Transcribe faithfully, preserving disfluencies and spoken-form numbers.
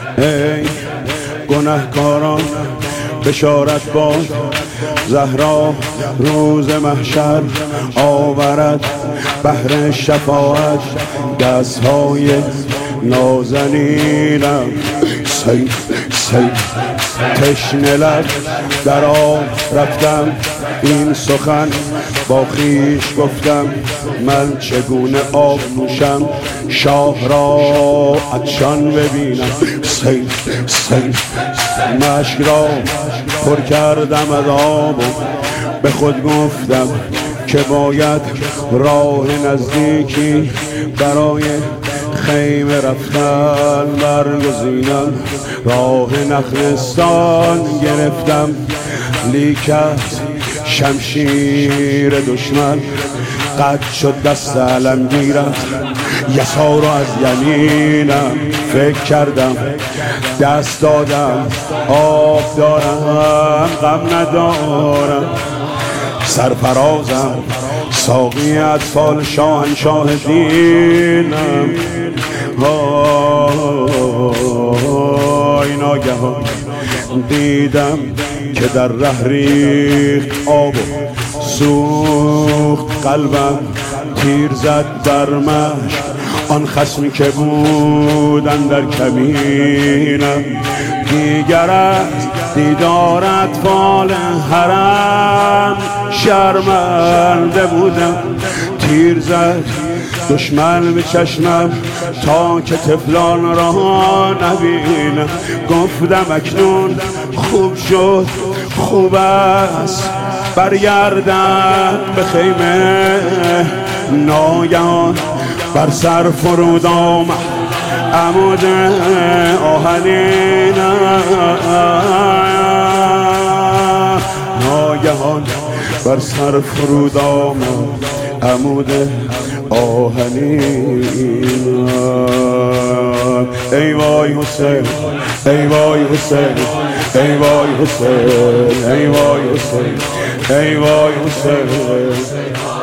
ای گنهکاران بشارت باد، زهرا روز محشر آورد بهر شفاعت دستهای نازنینم. سیف سیف تشنه لب در آب رفتم، این سخن با خویش گفتم، من چگونه آب نوشم شاه را عطشان ببینم. سیف سیف مشک را پر کردم از آب و به خود گفتم که باید راه نزدیکی برای خیمه رفتن برگزینم. راه نخلستان گرفتم، لیک شمشیر دشمن قد شد دست علمگیرم، یسار از یمینم. فکر کردم دست دادم آب دارم غم ندارم، سرفرازم ساقی اطفال شاهنشاه دینم. آی ناگهان دیدم که در ره ریخت آب و سوخت قلبم، تیر زد در مشک آن خصمی که بود اندر کمینم. دیگر از دیدار اطفال حرم شرمنده بودم، تیر زد دشمن به چشمم تا که طفلان را نبینم. گفتم اکنون خوب شد خوب است برگردم به خیمه. ناگهان بر سر فرود آمد عمود آهنینم، ناگهان بر سر فرود آمد عمود آهنینم. ای وای حسین ای وای حسین ای وای حسین ای وای حسین ای وای حسین.